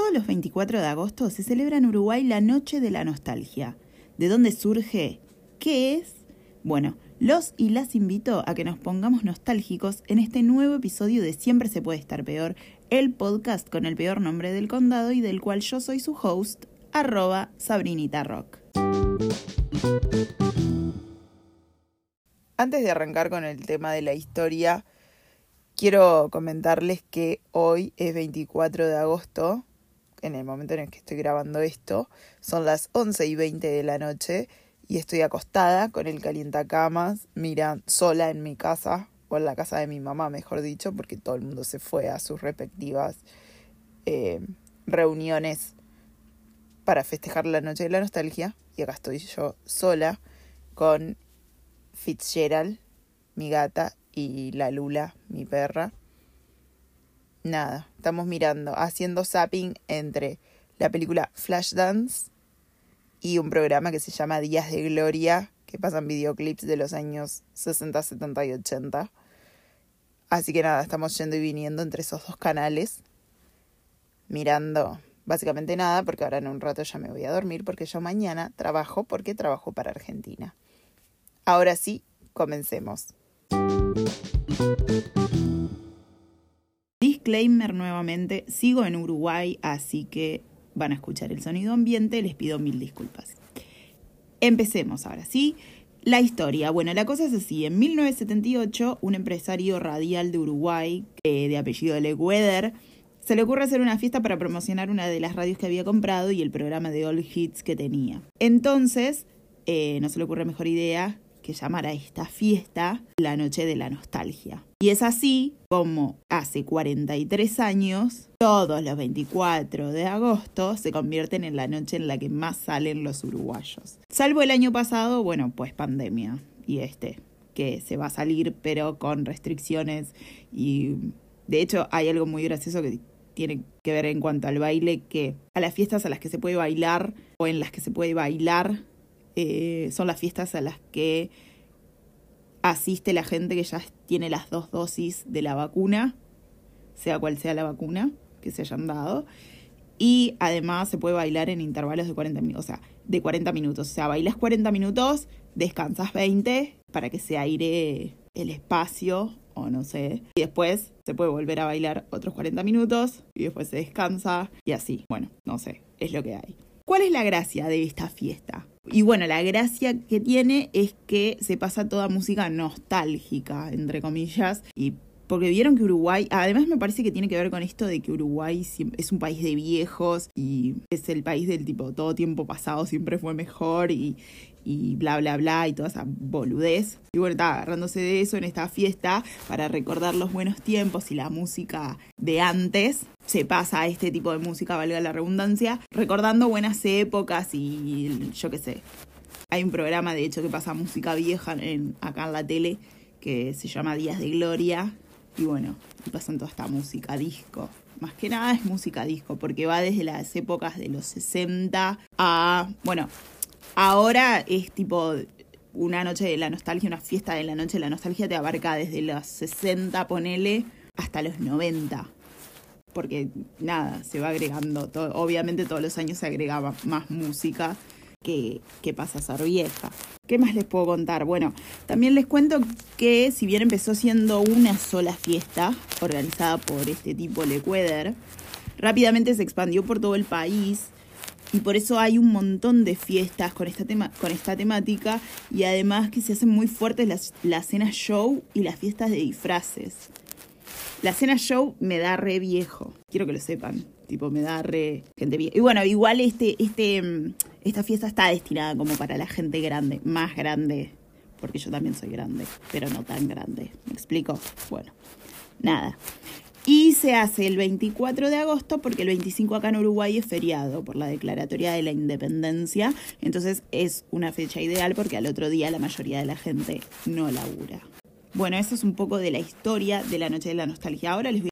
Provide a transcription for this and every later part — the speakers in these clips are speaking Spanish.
Todos los 24 de agosto se celebra en Uruguay la Noche de la Nostalgia. ¿De dónde surge? ¿Qué es? Bueno, los y las invito a que nos pongamos nostálgicos en este nuevo episodio de Siempre se puede estar peor, el podcast con el peor nombre del condado y del cual yo soy su host, @SabrinitaRock. Antes de arrancar con el tema de la historia, quiero comentarles que hoy es 24 de agosto, en el momento en el que estoy grabando esto, son las 11:20 de la noche y estoy acostada con el calientacamas, sola en mi casa, o en la casa de mi mamá, mejor dicho, porque todo el mundo se fue a sus respectivas reuniones para festejar la Noche de la Nostalgia, y acá estoy yo sola con Fitzgerald, mi gata, y la Lula, mi perra. Nada, estamos haciendo zapping entre la película Flashdance y un programa que se llama Días de Gloria, que pasan videoclips de los años 60, 70 y 80. Así que nada, estamos yendo y viniendo entre esos dos canales, mirando básicamente nada, porque ahora en un rato ya me voy a dormir, porque yo mañana trabajo para Argentina. Ahora sí, comencemos. Disclaimer nuevamente, sigo en Uruguay, así que van a escuchar el sonido ambiente, les pido mil disculpas. Empecemos ahora, ¿sí? La historia. Bueno, la cosa es así. En 1978, un empresario radial de Uruguay, de apellido Legweder, se le ocurre hacer una fiesta para promocionar una de las radios que había comprado y el programa de All Hits que tenía. Entonces, no se le ocurre mejor idea que llamar a esta fiesta la Noche de la Nostalgia. Y es así como hace 43 años, todos los 24 de agosto se convierten en la noche en la que más salen los uruguayos. Salvo el año pasado, pues pandemia. Y que se va a salir pero con restricciones. Y de hecho hay algo muy gracioso que tiene que ver en cuanto al baile, que a las fiestas a las que se puede bailar o en las que se puede bailar, son las fiestas a las que asiste la gente que ya tiene las 2 dosis de la vacuna, sea cual sea la vacuna que se hayan dado. Y además se puede bailar en intervalos de 40 minutos. O sea, bailas 40 minutos, descansas 20 para que se aire el espacio, o no sé. Y después se puede volver a bailar otros 40 minutos y después se descansa y así. Bueno, no sé, es lo que hay. ¿Cuál es la gracia de esta fiesta? Y bueno, la gracia que tiene es que se pasa toda música nostálgica, entre comillas, y porque vieron que Uruguay, además me parece que tiene que ver con esto de que Uruguay es un país de viejos y es el país del tipo todo tiempo pasado siempre fue mejor y bla, bla, bla y toda esa boludez. Y bueno, está agarrándose de eso en esta fiesta para recordar los buenos tiempos y la música de antes. Se pasa a este tipo de música, valga la redundancia, recordando buenas épocas y yo qué sé. Hay un programa, de hecho, que pasa música vieja acá en la tele que se llama Días de Gloria. Y bueno, y pasan toda esta música disco. Más que nada es música disco, porque va desde las épocas de los 60 a... ahora es tipo una noche de la nostalgia, una fiesta de la noche de la nostalgia te abarca desde los 60, ponele, hasta los 90. Porque nada, se va agregando, obviamente todos los años se agrega más música que pasa a ser vieja. ¿Qué más les puedo contar? Bueno, también les cuento que si bien empezó siendo una sola fiesta organizada por este tipo Legweder, rápidamente se expandió por todo el país y por eso hay un montón de fiestas con esta temática y además que se hacen muy fuertes las cenas show y las fiestas de disfraces. La cena show me da re viejo, quiero que lo sepan, me da re gente vieja. Y bueno, igual esta fiesta está destinada como para la gente grande, más grande, porque yo también soy grande, pero no tan grande, ¿me explico? Bueno, nada. Y se hace el 24 de agosto porque el 25 acá en Uruguay es feriado por la Declaratoria de la Independencia, entonces es una fecha ideal porque al otro día la mayoría de la gente no labura. Bueno, eso es un poco de la historia de la Noche de la Nostalgia. Ahora les voy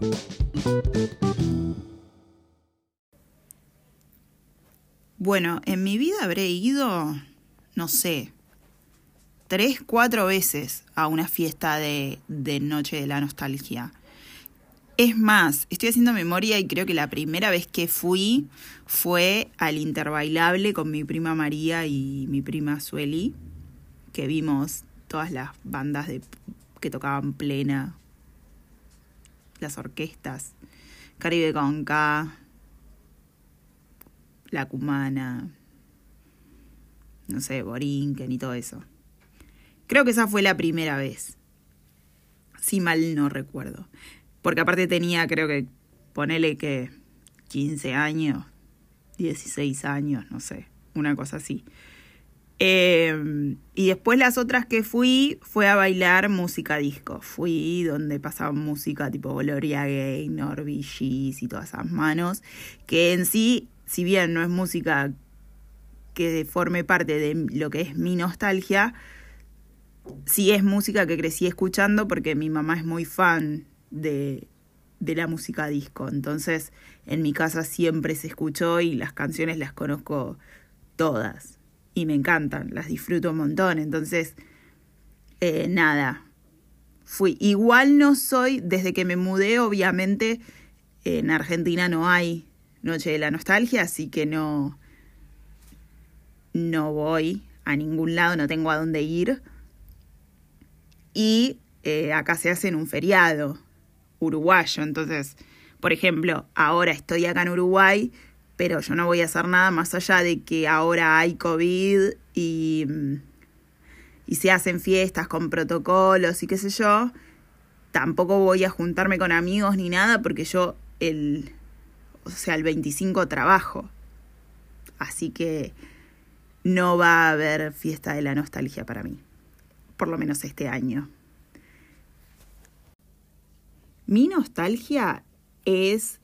Bueno, en mi vida habré ido, no sé, 3, 4 veces a una fiesta de Noche de la Nostalgia. Es más, estoy haciendo memoria y creo que la primera vez que fui fue al Interbailable con mi prima María y mi prima Sueli, que vimos todas las bandas que tocaban plena, las orquestas, Caribe con K, La Cumana, no sé, Borinquen y todo eso. Creo que esa fue la primera vez, si mal no recuerdo. Porque aparte tenía, creo que, ponele que 15 años, 16 años, no sé, una cosa así. Y después las otras que fui fue a bailar música disco. Fui donde pasaban música tipo Gloria Gaynor, Bee Gees y todas esas manos. Que en sí, si bien no es música que forme parte de lo que es mi nostalgia, sí es música que crecí escuchando porque mi mamá es muy fan de la música disco. Entonces en mi casa siempre se escuchó y las canciones las conozco todas. Y me encantan, las disfruto un montón. Entonces, nada, fui. Igual no soy, desde que me mudé, obviamente, en Argentina no hay Noche de la Nostalgia, así que no voy a ningún lado, no tengo a dónde ir. Y acá se hace en un feriado uruguayo. Entonces, por ejemplo, ahora estoy acá en Uruguay, pero yo no voy a hacer nada más allá de que ahora hay COVID y se hacen fiestas con protocolos y qué sé yo. Tampoco voy a juntarme con amigos ni nada porque yo el 25 trabajo. Así que no va a haber fiesta de la nostalgia para mí, por lo menos este año. Mi nostalgia es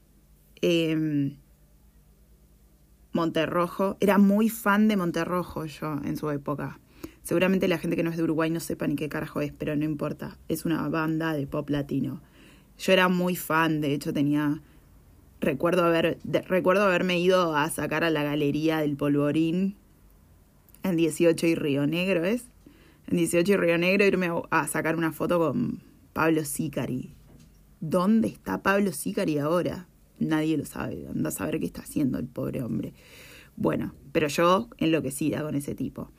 Monterrojo. Era muy fan de Monterrojo yo en su época. Seguramente la gente que no es de Uruguay no sepa ni qué carajo es, pero no importa. Es una banda de pop latino. Yo era muy fan, de hecho recuerdo haberme ido a sacar a la Galería del Polvorín en 18 y Río Negro, ¿es? En 18 y Río Negro irme a sacar una foto con Pablo Sicari. ¿Dónde está Pablo Sicari ahora? Nadie lo sabe. Anda a saber qué está haciendo el pobre hombre. Bueno, pero yo enloquecida con ese tipo.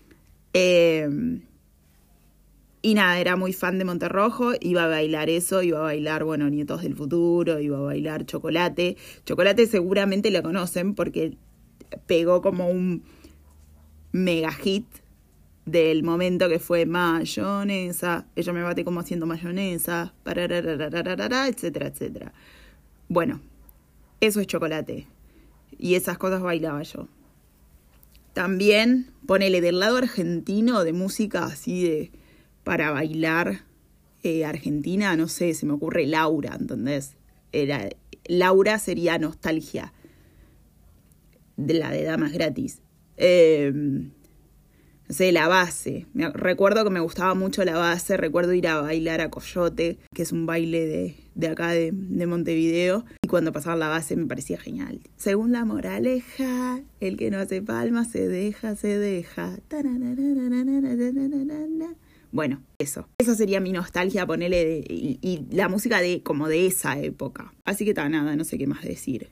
Y nada, era muy fan de Monterrojo. Iba a bailar eso, iba a bailar, bueno, Nietos del Futuro, iba a bailar Chocolate. Chocolate seguramente la conocen porque pegó como un mega hit del momento que fue mayonesa. Ella me bate como haciendo mayonesa, etcétera, etcétera. Bueno, eso es Chocolate. Y esas cosas bailaba yo. También, ponele del lado argentino de música así para bailar argentina, no sé, se me ocurre Laura, ¿entendés? Laura sería nostalgia, de la de Damas Gratis. No sé, La Base. Recuerdo que me gustaba mucho La Base. Recuerdo ir a bailar a Coyote, que es un baile de acá de Montevideo. Y cuando pasaba La Base me parecía genial. Según la moraleja, el que no hace palmas se deja. Bueno, eso. Esa sería mi nostalgia, ponele, y la música como de esa época. Así que nada, no sé qué más decir.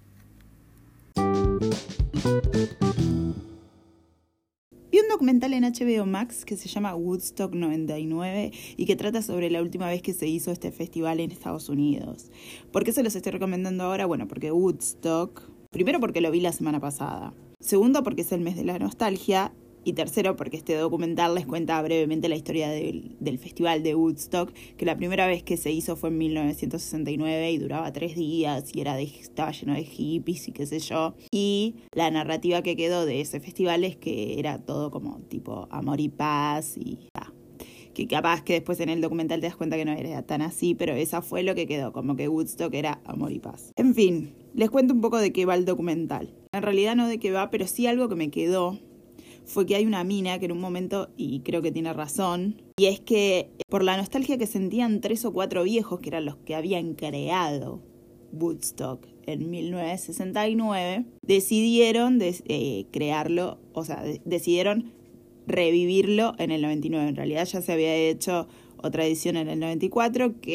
Vi un documental en HBO Max que se llama Woodstock 99 y que trata sobre la última vez que se hizo este festival en Estados Unidos. ¿Por qué se los estoy recomendando ahora? Bueno, porque Woodstock, primero porque lo vi la semana pasada, segundo porque es el mes de la nostalgia y tercero porque este documental les cuenta brevemente la historia del festival de Woodstock, que la primera vez que se hizo fue en 1969 y duraba 3 días y estaba lleno de hippies y qué sé yo. Y la narrativa que quedó de ese festival es que era todo como tipo amor y paz y que capaz que después en el documental te das cuenta que no era tan así, pero esa fue lo que quedó, como que Woodstock era amor y paz. En fin, les cuento un poco de qué va el documental. En realidad no de qué va, pero sí algo que me quedó fue que hay una mina que en un momento, y creo que tiene razón, y es que por la nostalgia que sentían 3 o 4 viejos, que eran los que habían creado Woodstock en 1969, decidieron crearlo, o sea, decidieron revivirlo en el 99. En realidad ya se había hecho otra edición en el 94 que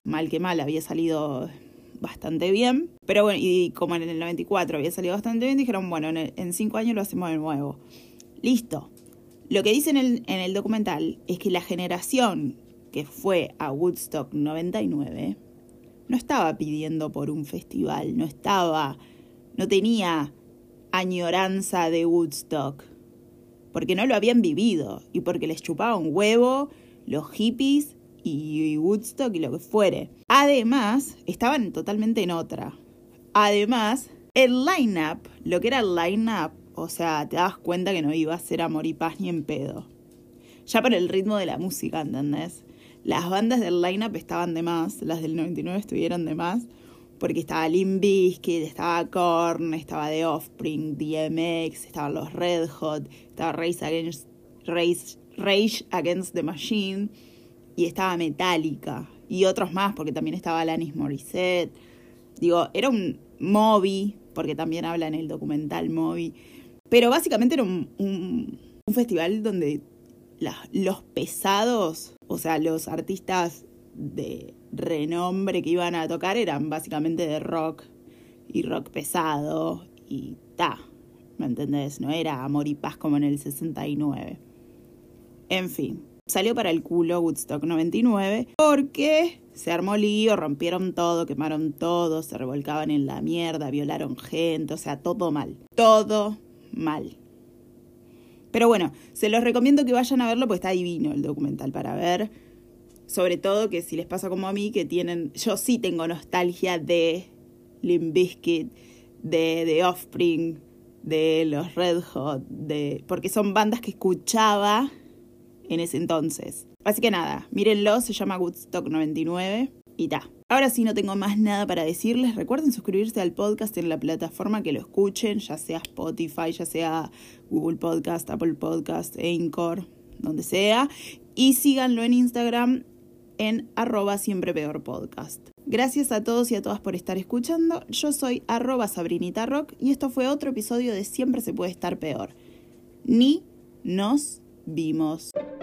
mal que mal había salido bastante bien. Pero bueno, y como en el 94 había salido bastante bien, dijeron, bueno, en 5 años lo hacemos de nuevo. Listo. Lo que dicen en el documental es que la generación que fue a Woodstock 99 no estaba pidiendo por un festival, no tenía añoranza de Woodstock, porque no lo habían vivido y porque les chupaba un huevo los hippies y Woodstock y lo que fuere. Además, estaban totalmente en otra. Además, el line-up, lo que era el line-up, o sea, te dabas cuenta que no iba a ser amor y paz ni en pedo. Ya por el ritmo de la música, ¿entendés? Las bandas del line-up estaban de más, las del 99 estuvieron de más, porque estaba Limp Bizkit, estaba Korn, estaba The Offspring, DMX, estaban los Red Hot, estaba Rage Against the Machine, y estaba Metallica, y otros más, porque también estaba Alanis Morissette. Digo, era un Moby, porque también habla en el documental Moby. Pero básicamente era un festival donde los pesados, o sea, los artistas de renombre que iban a tocar eran básicamente de rock y rock pesado y ¿me entendés? No era amor y paz como en el 69. En fin, salió para el culo Woodstock 99 porque se armó lío, rompieron todo, quemaron todo, se revolcaban en la mierda, violaron gente, o sea, todo mal. Todo mal. Pero bueno, se los recomiendo que vayan a verlo porque está divino el documental para ver. Sobre todo que si les pasa como a mí, que yo sí tengo nostalgia de Limp Bizkit, de The Offspring, de los Red Hot, porque son bandas que escuchaba en ese entonces. Así que nada, mírenlo, se llama Woodstock 99 y Ahora sí no tengo más nada para decirles. Recuerden suscribirse al podcast en la plataforma que lo escuchen, ya sea Spotify, ya sea Google Podcast, Apple Podcast, Anchor, donde sea. Y síganlo en Instagram en @siemprepeorpodcast. Gracias a todos y a todas por estar escuchando. Yo soy @SabrinitarRock y esto fue otro episodio de Siempre se puede estar peor. Ni nos vimos.